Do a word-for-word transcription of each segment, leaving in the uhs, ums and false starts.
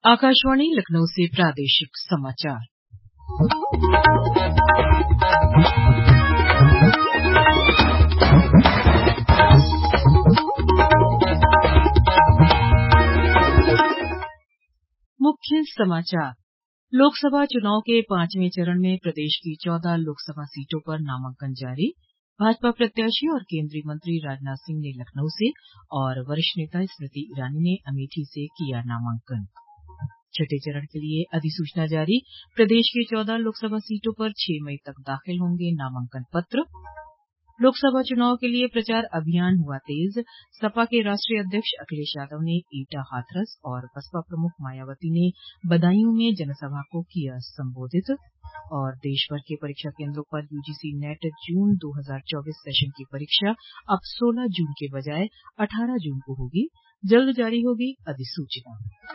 आकाशवाणी लखनऊ से प्रादेशिक समाचार। मुख्य समाचार। लोकसभा चुनाव के पांचवें चरण में प्रदेश की चौदह लोकसभा सीटों पर नामांकन जारी। भाजपा प्रत्याशी और केन्द्रीय मंत्री राजनाथ सिंह ने लखनऊ से और वरिष्ठ नेता स्मृति ईरानी ने अमेठी से किया नामांकन। छठे चरण के लिए अधिसूचना जारी। प्रदेश की चौदह लोकसभा सीटों पर छह मई तक दाखिल होंगे नामांकन पत्र। लोकसभा चुनाव के लिए प्रचार अभियान हुआ तेज। सपा के राष्ट्रीय अध्यक्ष अखिलेश यादव ने एटा हाथरस और बसपा प्रमुख मायावती ने बदायूं में जनसभा को किया संबोधित। और देश भर के परीक्षा केन्द्रों पर यूजीसी नेट जून दो हजार चौबीस सेशन की परीक्षा अब सोलह जून के बजाय अठारह जून को होगी। जल्द जारी होगी अधिसूचना।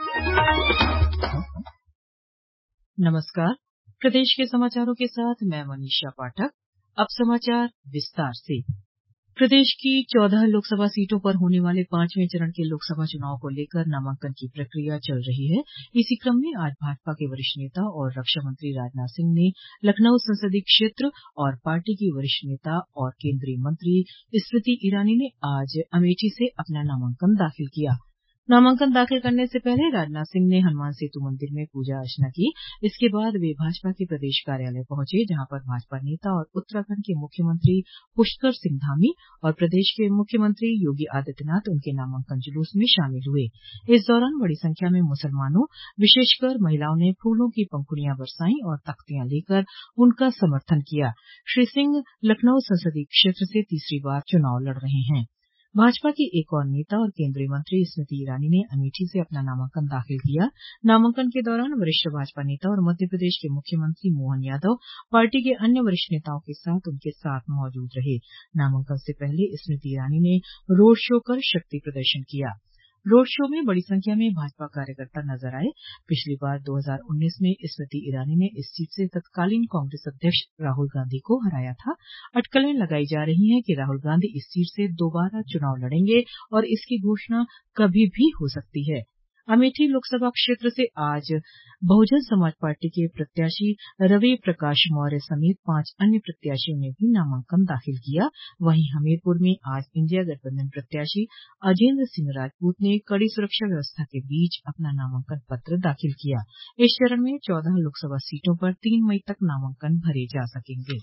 नमस्कार। प्रदेश के समाचारों के साथ मैं मनीषा पाठक। अब समाचार विस्तार से। प्रदेश की चौदह लोकसभा सीटों पर होने वाले पांचवें चरण के लोकसभा चुनाव को लेकर नामांकन की प्रक्रिया चल रही है। इसी क्रम में आज भाजपा के वरिष्ठ नेता और रक्षा मंत्री राजनाथ सिंह ने लखनऊ संसदीय क्षेत्र और पार्टी की वरिष्ठ नेता और केन्द्रीय मंत्री स्मृति ईरानी ने आज अमेठी से अपना नामांकन दाखिल किया। नामांकन दाखिल करने से पहले राजनाथ सिंह ने हनुमान सेतु मंदिर में पूजा अर्चना की। इसके बाद वे भाजपा के प्रदेश कार्यालय पहुंचे, जहां पर भाजपा नेता और उत्तराखंड के मुख्यमंत्री पुष्कर सिंह धामी और प्रदेश के मुख्यमंत्री योगी आदित्यनाथ उनके नामांकन जुलूस में शामिल हुए। इस दौरान बड़ी संख्या में मुसलमानों, विशेषकर महिलाओं ने फूलों की पंखुड़ियां बरसाई और तख्तियां लेकर उनका समर्थन किया। श्री सिंह लखनऊ संसदीय क्षेत्र से तीसरी बार चुनाव लड़ रहे हैं। भाजपा की एक और नेता और केन्द्रीय मंत्री स्मृति ईरानी ने अमेठी से अपना नामांकन दाखिल किया। नामांकन के दौरान वरिष्ठ भाजपा नेता और मध्य प्रदेश के मुख्यमंत्री मोहन यादव पार्टी के अन्य वरिष्ठ नेताओं के साथ उनके साथ मौजूद रहे। नामांकन से पहले स्मृति ईरानी ने रोड शो कर शक्ति प्रदर्शन किया। रोड शो में बड़ी संख्या में भाजपा कार्यकर्ता नजर आए। पिछली बार दो हजार उन्नीस में स्मृति ईरानी ने इस सीट से तत्कालीन कांग्रेस अध्यक्ष राहुल गांधी को हराया था। अटकलें लगाई जा रही हैं कि राहुल गांधी इस सीट से दोबारा चुनाव लड़ेंगे और इसकी घोषणा कभी भी हो सकती है। अमेठी लोकसभा क्षेत्र से आज बहुजन समाज पार्टी के प्रत्याशी रवि प्रकाश मौर्य समेत पांच अन्य प्रत्याशियों ने भी नामांकन दाखिल किया। वहीं हमीरपुर में आज इंडिया गठबंधन प्रत्याशी अजेंद्र सिंह राजपूत ने कड़ी सुरक्षा व्यवस्था के बीच अपना नामांकन पत्र दाखिल किया। इस चरण में चौदह लोकसभा सीटों पर तीन मई तक नामांकन भरे जा सकेंगे।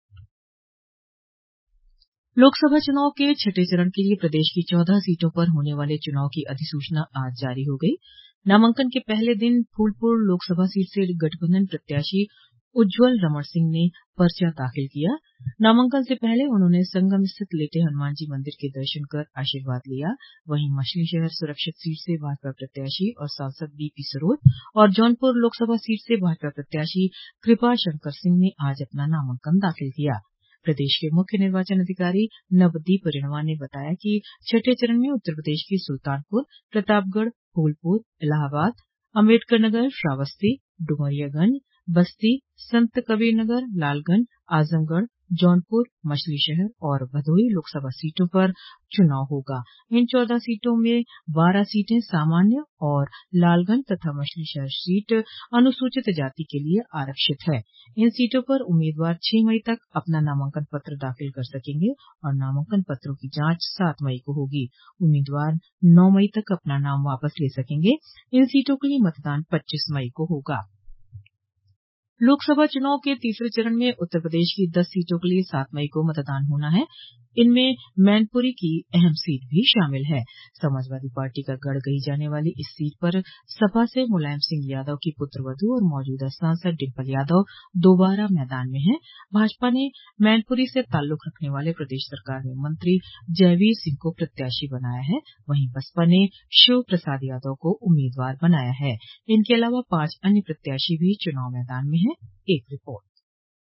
लोकसभा चुनाव के छठे चरण के लिए प्रदेश की चौदह सीटों पर होने वाले चुनाव की अधिसूचना आज जारी हो गई। नामांकन के पहले दिन फूलपुर लोकसभा सीट से गठबंधन प्रत्याशी उज्ज्वल रमण सिंह ने पर्चा दाखिल किया। नामांकन से पहले उन्होंने संगम स्थित लेटे हनुमान जी मंदिर के दर्शन कर आशीर्वाद लिया। वहीं मछलीशहर सुरक्षित सीट से भाजपा प्रत्याशी और सांसद बीपी सरोज और जौनपुर लोकसभा सीट से भाजपा प्रत्याशी कृपा शंकर सिंह ने आज अपना नामांकन दाखिल किया। प्रदेश के मुख्य निर्वाचन अधिकारी नवदीप रिणवा ने बताया कि छठे चरण में उत्तर प्रदेश की सुल्तानपुर, प्रतापगढ़, फूलपुर, इलाहाबाद, अम्बेडकरनगर, श्रावस्ती, डुमरियागंज, बस्ती, संत कबीरनगर, लालगंज, आजमगढ़, जौनपुर, मछलीशहर और भदोही लोकसभा सीटों पर चुनाव होगा। इन चौदह सीटों में बारह सीटें सामान्य और लालगंज तथा मछलीशहर सीट अनुसूचित जाति के लिए आरक्षित है। इन सीटों पर उम्मीदवार छह मई तक अपना नामांकन पत्र दाखिल कर सकेंगे और नामांकन पत्रों की जांच सात मई को होगी। उम्मीदवार नौ मई तक अपना नाम वापस ले सकेंगे। इन सीटों के लिए मतदान पच्चीस मई को होगा। लोकसभा चुनाव के तीसरे चरण में उत्तर प्रदेश की दस सीटों के लिए सात मई को मतदान होना है। इनमें मैनपुरी की अहम सीट भी शामिल है। समाजवादी पार्टी का गढ़ कही जाने वाली इस सीट पर सपा से मुलायम सिंह यादव की पुत्रवधु और मौजूदा सांसद डिम्पल यादव दोबारा मैदान में हैं। भाजपा ने मैनपुरी से ताल्लुक रखने वाले प्रदेश सरकार में मंत्री जयवीर सिंह को प्रत्याशी बनाया है। वहीं बसपा ने शिव प्रसाद यादव को उम्मीदवार बनाया है। इनके अलावा पांच अन्य प्रत्याशी भी चुनाव मैदान में हैं। एक रिपोर्ट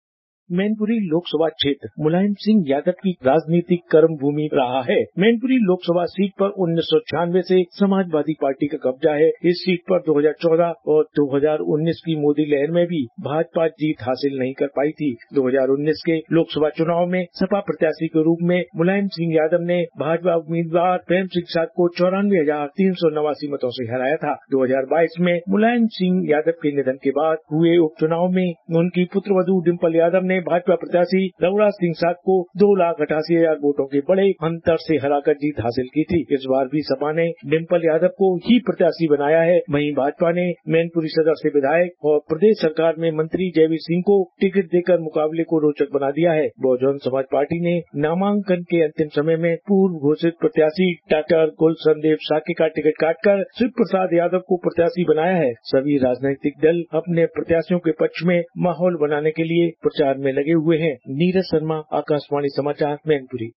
मैनपुरी लोकसभा क्षेत्र मुलायम सिंह यादव की राजनीतिक कर्म भूमि रहा है। मैनपुरी लोकसभा सीट पर उन्नीस सौ छियानवे से समाजवादी पार्टी का कब्जा है। इस सीट पर दो हज़ार चौदह और दो हज़ार उन्नीस की मोदी लहर में भी भाजपा जीत हासिल नहीं कर पाई थी। दो हज़ार उन्नीस के लोकसभा चुनाव में सपा प्रत्याशी के रूप में मुलायम सिंह यादव ने भाजपा उम्मीदवार प्रेम सिंह साथ को चौरानवे हजार तीन सौ नवासी मतों से हराया था। दो हज़ार बाईस में मुलायम सिंह यादव के निधन के बाद हुए उपचुनाव में उनकी पुत्रवधू डिम्पल यादव ने भाजपा प्रत्याशी रघुराज सिंह साथ को दो लाख अठासी हजार वोटों के बड़े अंतर से हराकर जीत हासिल की थी। इस बार भी सपा ने डिम्पल यादव को ही प्रत्याशी बनाया है। वहीं भाजपा ने मैनपुरी सदर से विधायक और प्रदेश सरकार में मंत्री जयवीर सिंह को टिकट देकर मुकाबले को रोचक बना दिया है। बहुजन समाज पार्टी ने नामांकन के अंतिम समय में पूर्व घोषित प्रत्याशी डॉक्टर गुलशन देव साके का टिकट काटकर शिव प्रसाद यादव को प्रत्याशी बनाया है। सभी राजनीतिक दल अपने प्रत्याशियों के पक्ष में माहौल बनाने के लिए प्रचार में लगे हुए हैं। नीरज शर्मा, आकाशवाणी समाचार, मैनपुरी।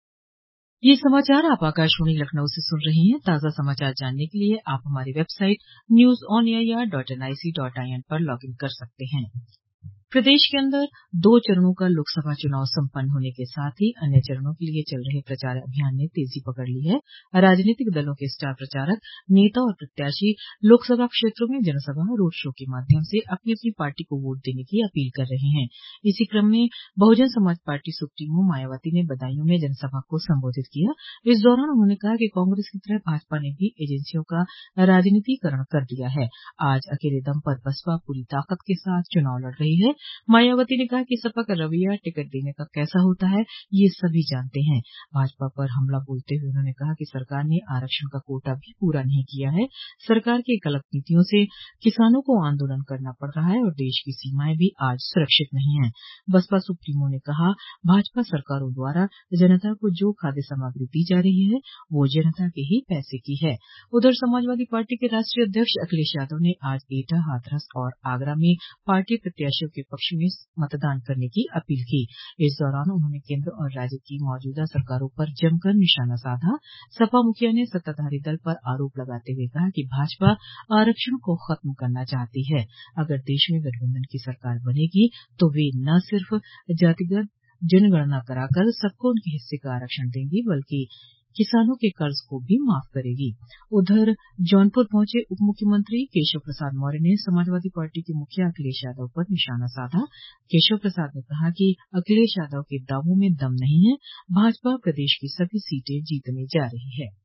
ये समाचार आप आकाशवाणी लखनऊ से सुन रहे हैं। ताज़ा समाचार जानने के लिए आप हमारी website news on AIR dot N I C dot I N पर लॉग इन कर सकते हैं। प्रदेश के अंदर दो चरणों का लोकसभा चुनाव संपन्न होने के साथ ही अन्य चरणों के लिए चल रहे प्रचार अभियान ने तेजी पकड़ ली है। राजनीतिक दलों के स्टार प्रचारक, नेता और प्रत्याशी लोकसभा क्षेत्रों में जनसभा, रोड शो के माध्यम से अपनी अपनी पार्टी को वोट देने की अपील कर रहे हैं। इसी क्रम में बहुजन समाज पार्टी सुप्रीमो मायावती ने बदायूं में जनसभा को संबोधित किया। इस दौरान उन्होंने कहा कि कांग्रेस की तरह भाजपा ने भी एजेंसियों का राजनीतिकरण कर दिया है। आज अकेले दम पर बसपा पूरी ताकत के साथ चुनाव लड़ रही है। मायावती ने कहा कि सपा का रवैया टिकट देने का कैसा होता है, ये सभी जानते हैं। भाजपा पर हमला बोलते हुए उन्होंने कहा कि सरकार ने आरक्षण का कोटा भी पूरा नहीं किया है। सरकार की गलत नीतियों से किसानों को आंदोलन करना पड़ रहा है और देश की सीमाएं भी आज सुरक्षित नहीं है। बसपा सुप्रीमो ने कहा, भाजपा सरकारों द्वारा जनता को जो खाद्य सामग्री दी जा रही है, वो जनता के ही पैसे की है। उधर समाजवादी पार्टी के राष्ट्रीय अध्यक्ष अखिलेश यादव ने आज एटा, हाथरस और आगरा में पार्टी प्रत्याशियों के पक्ष में मतदान करने की अपील की। इस दौरान उन्होंने केंद्र और राज्य की मौजूदा सरकारों पर जमकर निशाना साधा। सपा मुखिया ने सत्ताधारी दल पर आरोप लगाते हुए कहा कि भाजपा आरक्षण को खत्म करना चाहती है। अगर देश में गठबंधन की सरकार बनेगी तो वे न सिर्फ जातिगत जनगणना कराकर सबको उनके हिस्से का आरक्षण देंगी, बल्कि किसानों के कर्ज को भी माफ करेगी। उधर जौनपुर पहुंचे उप मुख्यमंत्री केशव प्रसाद मौर्य ने समाजवादी पार्टी के मुखिया अखिलेश यादव पर निशाना साधा। केशव प्रसाद ने कहा कि अखिलेश यादव के दावों में दम नहीं है। भाजपा प्रदेश की सभी सीटें जीतने जा रही है।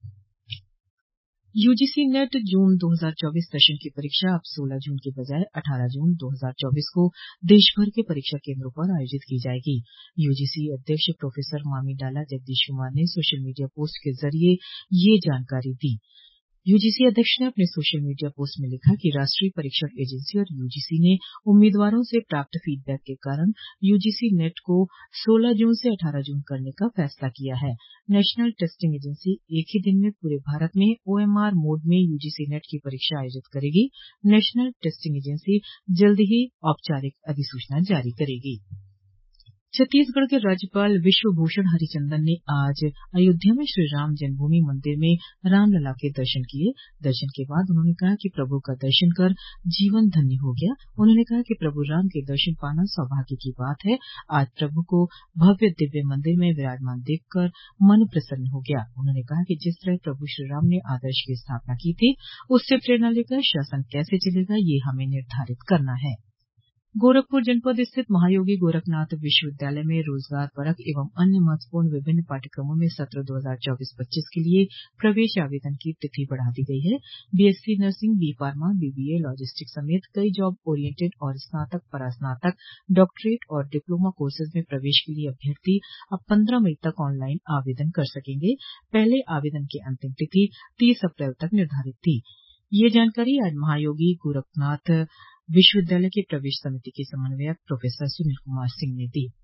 यूजीसी नेट जून दो हज़ार चौबीस सेशन की परीक्षा अब सोलह जून के बजाय अठारह जून दो हज़ार चौबीस को देश भर के परीक्षा केंद्रों पर आयोजित की जाएगी। यूजीसी अध्यक्ष प्रोफेसर मामी डाला जगदीश कुमार ने सोशल मीडिया पोस्ट के जरिए ये जानकारी दी। यूजीसी अध्यक्ष ने अपने सोशल मीडिया पोस्ट में लिखा कि राष्ट्रीय परीक्षण एजेंसी और यूजीसी ने उम्मीदवारों से प्राप्त फीडबैक के कारण यूजीसी नेट को सोलह जून से अठारह जून करने का फैसला किया है। नेशनल टेस्टिंग एजेंसी एक ही दिन में पूरे भारत में ओएमआर मोड में यूजीसी नेट की परीक्षा आयोजित करेगी। नेशनल टेस्टिंग एजेंसी जल्द ही औपचारिक अधिसूचना जारी करेगी। छत्तीसगढ़ के राज्यपाल विश्वभूषण हरिचंदन ने आज अयोध्या में श्री राम जन्मभूमि मंदिर में रामलला के दर्शन किए। दर्शन के बाद उन्होंने कहा कि प्रभु का दर्शन कर जीवन धन्य हो गया। उन्होंने कहा कि प्रभु राम के दर्शन पाना सौभाग्य की बात है। आज प्रभु को भव्य दिव्य मंदिर में विराजमान देखकर मन प्रसन्न हो गया। उन्होंने कहा कि जिस तरह प्रभु श्री राम ने आदर्श की स्थापना की थी, उससे प्रेरणा लेकर शासन कैसे चलेगा, ये हमें निर्धारित करना है। गोरखपुर जनपद स्थित महायोगी गोरखनाथ विश्वविद्यालय में रोजगार परक एवं अन्य महत्वपूर्ण विभिन्न पाठ्यक्रमों में सत्र दो हज़ार चौबीस पच्चीस के लिए प्रवेश आवेदन की तिथि बढ़ा दी गई है। BSc nursing, B pharma, BBA, logistic समेत कई जॉब ओरिएंटेड और स्नातक, परास्नातक, डॉक्टरेट और डिप्लोमा कोर्सेज में प्रवेश के लिए अभ्यर्थी अब पंद्रह मई तक ऑनलाइन आवेदन कर सकेंगे। पहले आवेदन की अंतिम तिथि तीस अप्रैल तक निर्धारित थी। ये जानकारी आज महायोगी गोरखनाथ विश्वविद्यालय के प्रवेश समिति के समन्वयक प्रोफेसर सुनील कुमार सिंह ने दी।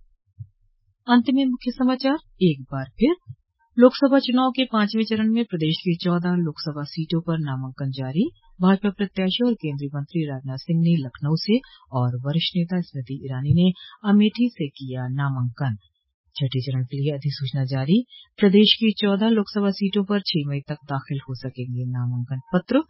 अंत में मुख्य समाचार एक बार फिर। लोकसभा चुनाव के पांचवें चरण में प्रदेश की चौदह लोकसभा सीटों पर नामांकन जारी। भाजपा प्रत्याशी और केंद्रीय मंत्री राजनाथ सिंह ने लखनऊ से और वरिष्ठ नेता स्मृति ईरानी ने अमेठी से किया नामांकन। छठे चरण के लिए अधिसूचना जारी। प्रदेश की चौदह लोकसभा सीटों पर छह मई तक दाखिल हो सकेंगे नामांकन पत्र।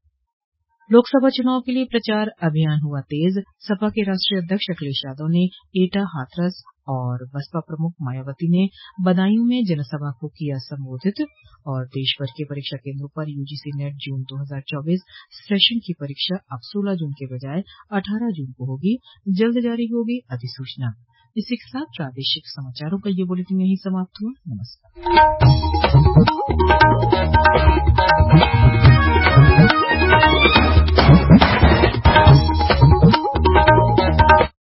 लोकसभा चुनाव के लिए प्रचार अभियान हुआ तेज। सपा के राष्ट्रीय अध्यक्ष अखिलेश यादव ने एटा, हाथरस और बसपा प्रमुख मायावती ने बदायूं में जनसभा को किया संबोधित। और देश भर के परीक्षा केंद्रों पर यूजीसी नेट जून दो हजार चौबीस सेशन की परीक्षा अब सोलह जून के बजाय अठारह जून को होगी, जल्द जारी होगी अधिसूचना। इसी के साथ प्रादेशिक समाचारों का ये बुलेटिन यहीं समाप्त हुआ। नमस्कार।